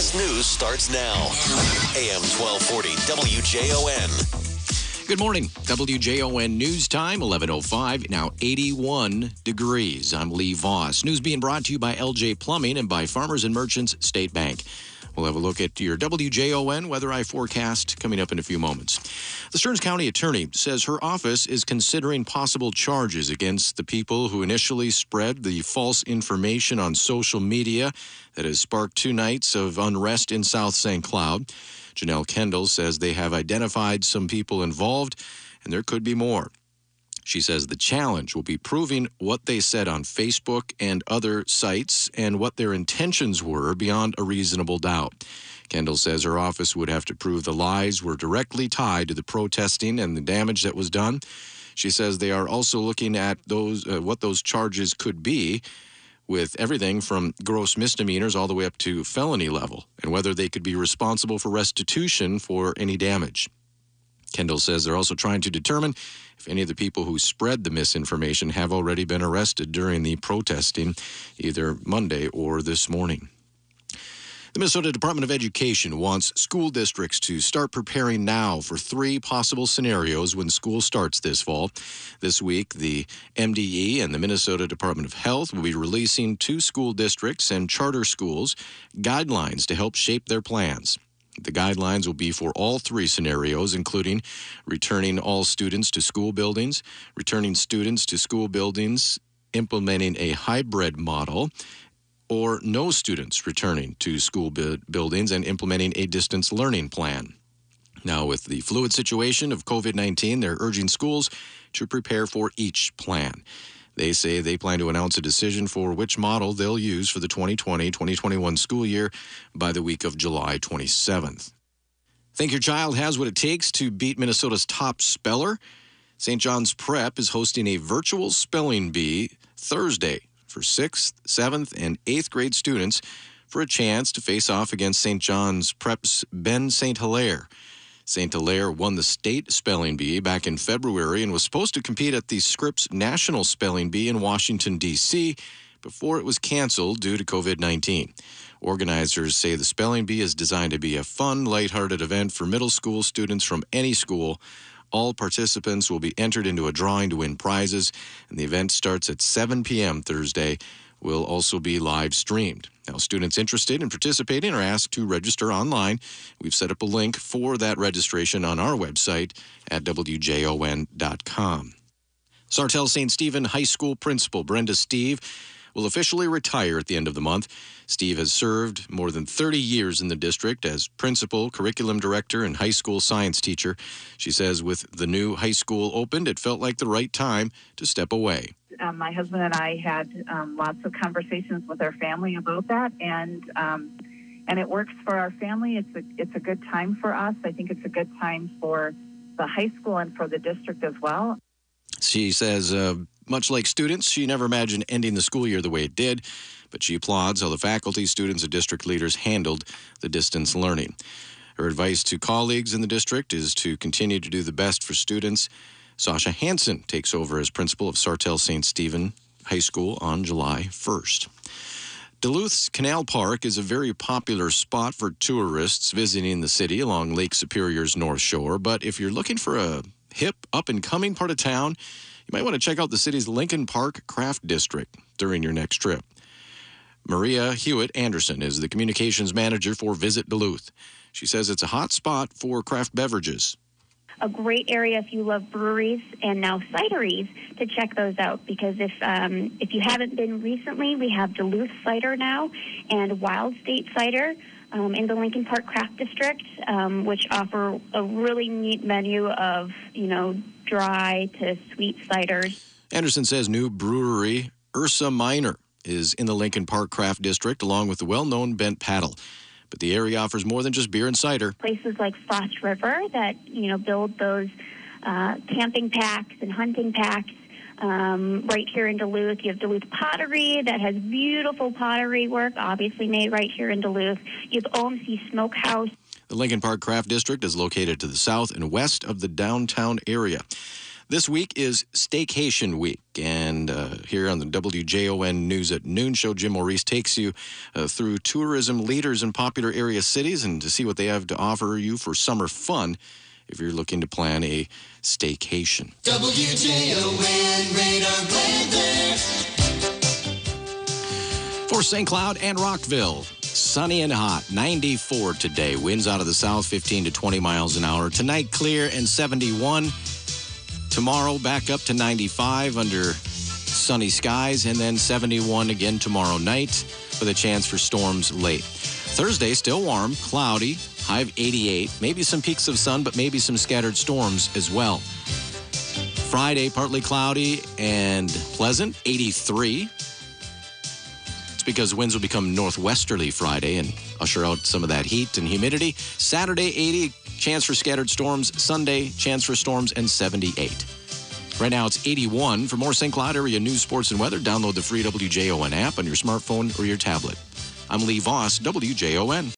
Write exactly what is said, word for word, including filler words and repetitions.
biggest news starts now. A M twelve forty W J O N. Good morning. W J O N News Time, eleven oh five, now eighty-one degrees. I'm Lee Voss. News being brought to you by L J Plumbing and by Farmers and Merchants State Bank. We'll have a look at your W J O N Weather Eye forecast coming up in a few moments. The Stearns County Attorney says her office is considering possible charges against the people who initially spread the false information on social media that has sparked two nights of unrest in South Saint Cloud. Janelle Kendall says they have identified some people involved, and there could be more. She says the challenge will be proving what they said on Facebook and other sites and what their intentions were beyond a reasonable doubt. Kendall says her office would have to prove the lies were directly tied to the protesting and the damage that was done. She says they are also looking at those uh, what those charges could be, with everything from gross misdemeanors all the way up to felony level, and whether they could be responsible for restitution for any damage. Kendall says they're also trying to determine if any of the people who spread the misinformation have already been arrested during the protesting, either Monday or this morning. The Minnesota Department of Education wants school districts to start preparing now for three possible scenarios when school starts this fall. This week, the M D E and the Minnesota Department of Health will be releasing to school districts and charter schools guidelines to help shape their plans. The guidelines will be for all three scenarios, including returning all students to school buildings, returning students to school buildings, implementing a hybrid model, or no students returning to school bu- buildings and implementing a distance learning plan. Now, with the fluid situation of COVID nineteen, they're urging schools to prepare for each plan. They say they plan to announce a decision for which model they'll use for the twenty twenty twenty twenty-one school year by the week of July twenty-seventh. Think your child has what it takes to beat Minnesota's top speller? Saint John's Prep is hosting a virtual spelling bee Thursday for sixth, seventh, and eighth grade students for a chance to face off against Saint John's Prep's Ben Saint Hilaire. Saint Hilaire won the state spelling bee back in February and was supposed to compete at the Scripps National Spelling Bee in Washington, D C before it was canceled due to COVID nineteen. Organizers say the spelling bee is designed to be a fun, lighthearted event for middle school students from any school. All participants will be entered into a drawing to win prizes, and the event starts at seven p.m. Thursday. Will also be live streamed. Now, students interested in participating are asked to register online. We've set up a link for that registration on our website at W J O N dot com. Sartell Saint Stephen High School principal Brenda Steve will officially retire at the end of the month. Steve has served more than thirty years in the district as principal, curriculum director, and high school science teacher. She says with the new high school opened, it felt like the right time to step away. Um, my husband and I had um, lots of conversations with our family about that, and um, and it works for our family. It's a it's a good time for us. I think it's a good time for the high school and for the district as well. She says, uh, much like students, she never imagined ending the school year the way it did, but she applauds how the faculty, students, and district leaders handled the distance learning. Her advice to colleagues in the district is to continue to do the best for students. Sasha Hansen takes over as principal of Sartell Saint Stephen High School on July first. Duluth's Canal Park is a very popular spot for tourists visiting the city along Lake Superior's North Shore. But if you're looking for a hip, up-and-coming part of town, you might want to check out the city's Lincoln Park Craft District during your next trip. Maria Hewitt Anderson is the communications manager for Visit Duluth. She says it's a hot spot for craft beverages. A great area if you love breweries and now cideries to check those out, because if um, if you haven't been recently, we have Duluth Cider now and Wild State Cider um, in the Lincoln Park Craft District, um, which offer a really neat menu of, you know, dry to sweet ciders. Anderson says new brewery Ursa Minor is in the Lincoln Park Craft District along with the well-known Bent Paddle. But the area offers more than just beer and cider. Places like Frost River that, you know, build those uh, camping packs and hunting packs. Um, right here in Duluth, you have Duluth Pottery that has beautiful pottery work, obviously made right here in Duluth. You have O M C Smokehouse. The Lincoln Park Craft District is located to the south and west of the downtown area. This week is Staycation Week, and uh, here on the W J O N News at Noon show, Jim Maurice takes you uh, through tourism leaders in popular area cities and to see what they have to offer you for summer fun if you're looking to plan a staycation. W J O N radar weather. For Saint Cloud and Rockville, sunny and hot, ninety-four today. Winds out of the south, fifteen to twenty miles an hour. Tonight, clear and seventy-one. Tomorrow, back up to ninety-five under sunny skies, and then seventy-one again tomorrow night with a chance for storms late. Thursday, still warm, cloudy, high of eighty-eight. Maybe some peaks of sun, but maybe some scattered storms as well. Friday, partly cloudy and pleasant, eighty-three. It's because winds will become northwesterly Friday and usher out some of that heat and humidity. Saturday, eighty. Chance for scattered storms. Sunday, chance for storms and seventy-eight. Right now, it's eighty-one. For more Saint Cloud area news, sports, and weather, download the free W J O N app on your smartphone or your tablet. I'm Lee Voss, W J O N.